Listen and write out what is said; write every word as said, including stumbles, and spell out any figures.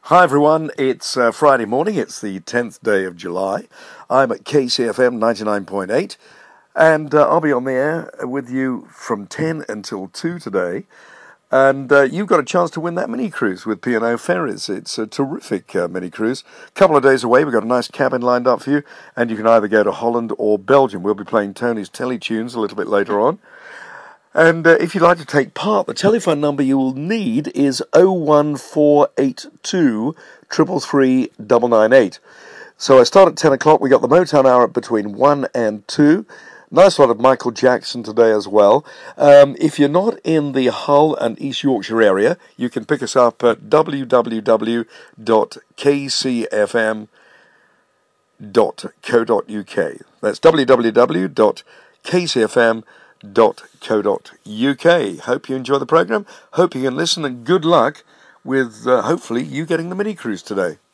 Hi everyone, it's uh, Friday morning, it's the tenth day of July. I'm at K C F M ninety-nine point eight, and uh, I'll be on the air with you from ten until two today. And uh, you've got a chance to win that mini cruise with P and O Ferries. It's a terrific uh, mini cruise. A couple of days away, we've got a nice cabin lined up for you, and you can either go to Holland or Belgium. We'll be playing Tony's Teletunes a little bit later on. And uh, if you'd like to take part, the telephone number you will need is oh one four eight two, three three three, nine nine eight. So I start at ten o'clock. We got the Motown Hour between one and two. Nice lot of Michael Jackson today as well. Um, if you're not in the Hull and East Yorkshire area, you can pick us up at w w w dot k c f m dot co dot u k. That's w w w dot k c f m dot co dot u k. Hope you enjoy the programme. Hope you can listen, and good luck with uh, hopefully you getting the mini cruise today.